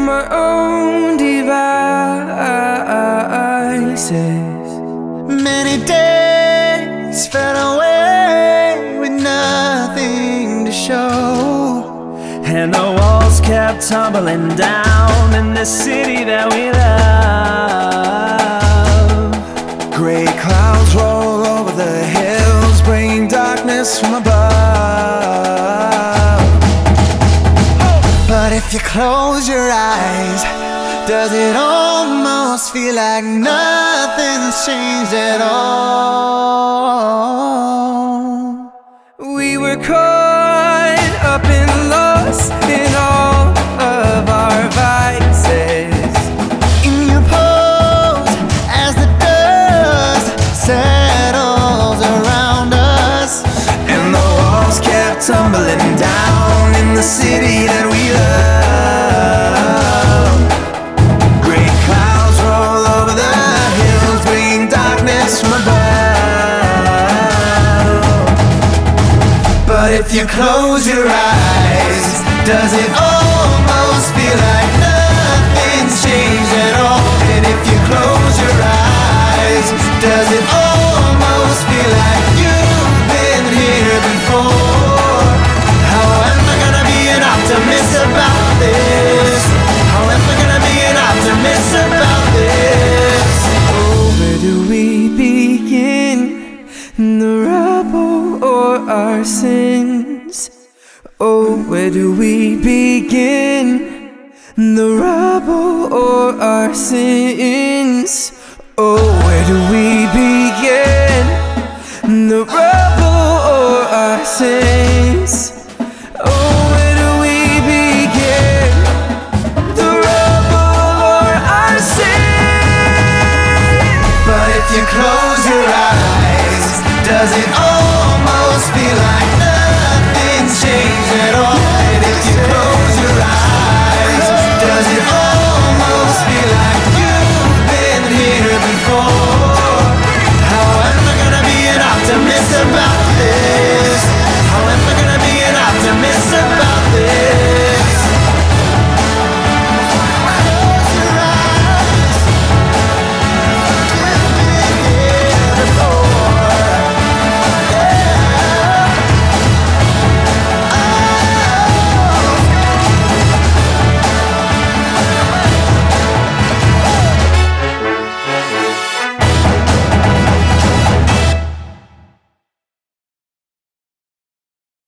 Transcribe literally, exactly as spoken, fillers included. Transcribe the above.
our own devices. Many days fell away with nothing to show, and the walls kept tumbling down in the city that we love. Gray clouds roll over the hills, bringing darkness from above. But if you close your eyes, does it almost feel like nothing's changed at all? We were caught up and lost in all of our vices. In your pose as the dust settles around us, And the walls kept tumbling down in the city that we love. Great clouds roll over the hills, bringing darkness from above. But if you close your eyes, does it almost feel like nothing's changed at all? And if you close your eyes, does it almost feel like you've been here before? How am I gonna be an optimist about this? How am I gonna be an optimist about this? Oh, where do we begin? The rubble or our sins? Oh, where do we begin? The rubble or our sins? Oh, where do we begin? The rubble or our sins? Oh, where do we begin? The rubble or our sins? But if you close your eyes, does it